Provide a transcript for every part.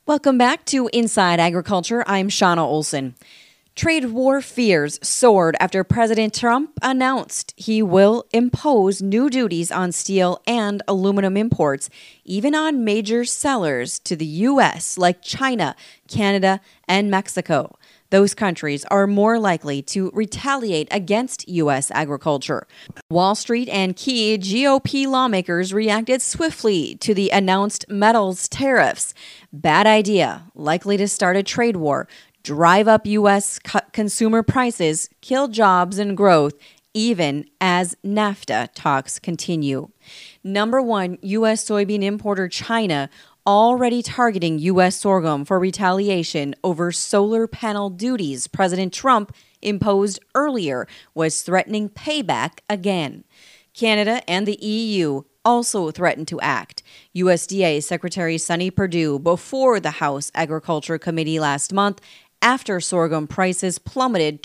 Welcome back to Inside Agriculture. I'm Shauna Olson. Trade war fears soared after President Trump announced he will impose new duties on steel and aluminum imports, even on major sellers to the U.S. like China, Canada, and Mexico. Those countries are more likely to retaliate against U.S. agriculture. Wall Street and key GOP lawmakers reacted swiftly to the announced metals tariffs. Bad idea, likely to start a trade war, drive up U.S. consumer prices, kill jobs and growth, even as NAFTA talks continue. Number one, U.S. soybean importer China already targeting U.S. sorghum for retaliation over solar panel duties President Trump imposed earlier, was threatening payback again. Canada and the EU also threatened to act. USDA Secretary Sonny Perdue before the House Agriculture Committee last month after sorghum prices plummeted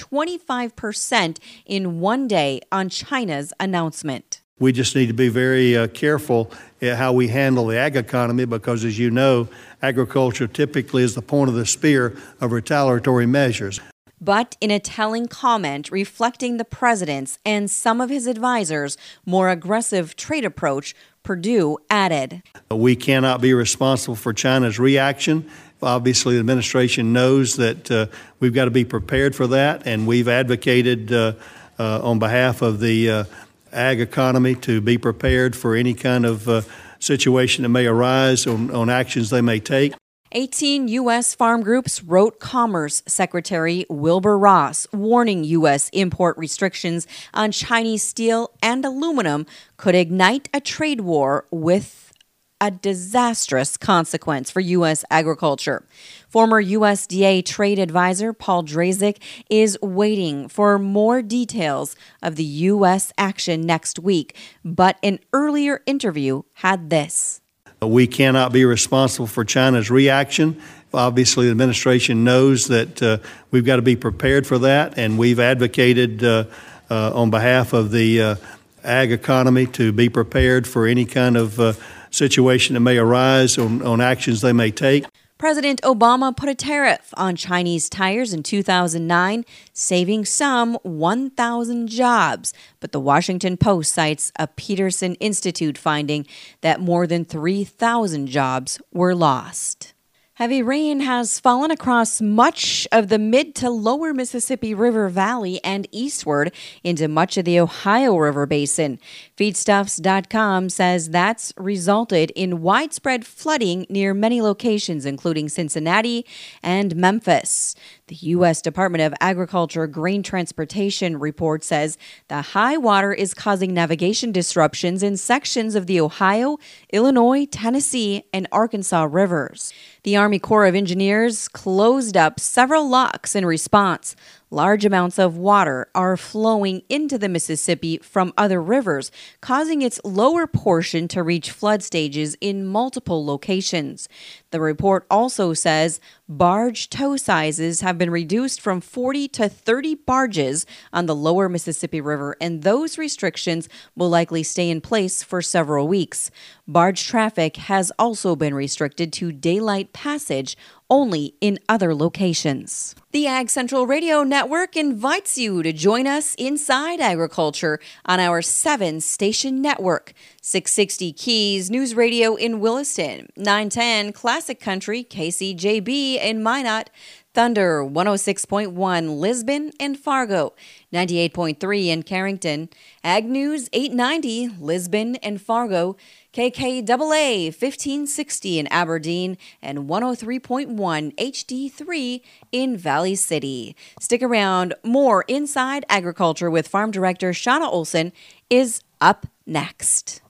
25% in one day on China's announcement. We just need to be very careful at how we handle the ag economy because, as you know, agriculture typically is the point of the spear of retaliatory measures. But in a telling comment reflecting the president's and some of his advisors' more aggressive trade approach, Perdue added, "We cannot be responsible for China's reaction. Obviously, the administration knows that we've got to be prepared for that, and we've advocated on behalf of the ag economy to be prepared for any kind of situation that may arise on actions they may take." 18 U.S. farm groups wrote Commerce Secretary Wilbur Ross, warning U.S. import restrictions on Chinese steel and aluminum could ignite a trade war with a disastrous consequence for U.S. agriculture. Former USDA trade advisor Paul Drazik is waiting for more details of the U.S. action next week, but an earlier interview had this. "We cannot be responsible for China's reaction. Obviously, the administration knows that we've got to be prepared for that, and we've advocated on behalf of the ag economy to be prepared for any kind of situation that may arise on actions they may take." President Obama put a tariff on Chinese tires in 2009, saving some 1,000 jobs. But the Washington Post cites a Peterson Institute finding that more than 3,000 jobs were lost. Heavy rain has fallen across much of the mid to lower Mississippi River Valley and eastward into much of the Ohio River Basin. Feedstuffs.com says that's resulted in widespread flooding near many locations, including Cincinnati and Memphis. The U.S. Department of Agriculture Grain Transportation report says the high water is causing navigation disruptions in sections of the Ohio, Illinois, Tennessee, and Arkansas rivers. The Army Corps of Engineers closed up several locks in response. Large amounts of water are flowing into the Mississippi from other rivers, causing its lower portion to reach flood stages in multiple locations. The report also says barge tow sizes have been reduced from 40 to 30 barges on the lower Mississippi River, and those restrictions will likely stay in place for several weeks. Barge traffic has also been restricted to daylight passage only in other locations. The Ag Central Radio Network invites you to join us inside agriculture on our 7-station network. 660 Keys News Radio in Williston, 910 Classic Country KCJB in Minot, Thunder 106.1 Lisbon and Fargo, 98.3 in Carrington, Ag News 890 Lisbon and Fargo, KKAA 1560 in Aberdeen, and 103.1 HD3 in Valley City. Stick around. More Inside Agriculture with Farm Director Shauna Olson is up next.